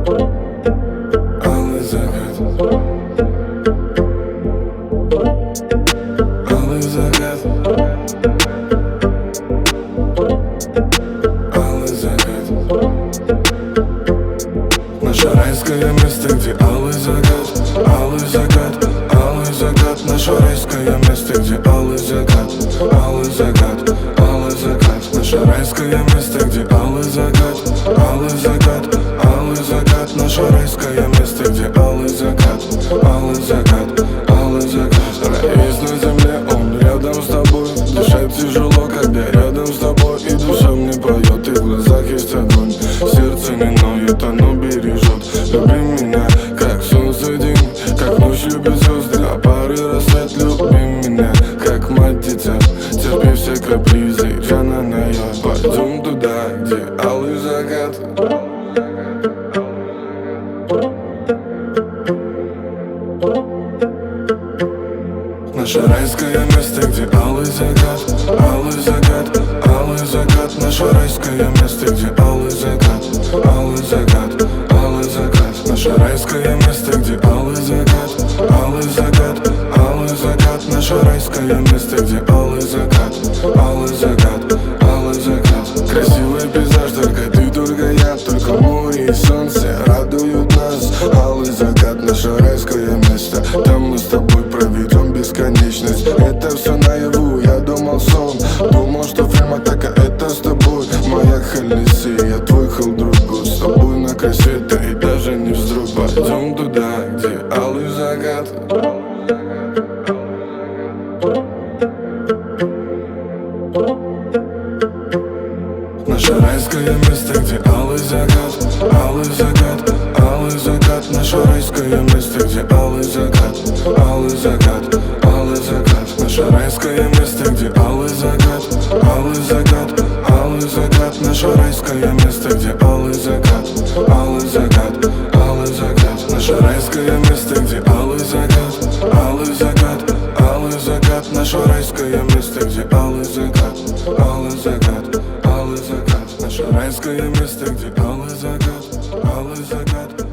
алый закат, алый закат, алый закат. Наше райское место, где алый закат, алый закат, алый закат. Наше райское место, где алый закат, алый закат, алый закат. Наше райское место, где алый закат, алый закат, алый закат. Наше райское место, где алый закат, алый закат, алый закат. Рай есть на земле, он рядом с тобой. Дышать тяжело, когда рядом с тобой. И душа мне поет, и в глазах есть огонь. Сердце не ноет, оно бережет. Люби меня, как солнце день, как ночь любит звезды, а пары рассвет. Люби меня, как мать дитя, терпи все капризы, рано на я. Пойдем туда, где алый закат. Наше райское место, где алый закат, алый закат, алый закат. Наше райское место, где алый закат, алый закат, алый закат. Наше райское место, где алый закат, алый закат, алый закат. Наше райское место, где алый закат, алый закат, алый закат. Красивый пейзаж, только ты, только я, только море и солнце радуют нас. Алый закат, наше райское место, там мы с тобой проведем бесконечность. Это все наяву, я думал сон, думал, что фильм атака это с тобой. Моя Халиси, я твой халдруг, с тобой на кассета и даже не вздрог. Пойдем туда, где алый закат. Наше райское место, где алый закат, алый закат, алый закат. Наше райское место, где алый закат, алый закат, алый закат. Наше райское место, где алый закат, алый закат, алый закат. Наше райское место, где алый закат, алый закат, алый закат. Наше райское место, где алый закат, алый закат, алый закат. Наше райское место, где алый закат, алый закат, алый закат. Наше райское место, где алый закат, алый закат.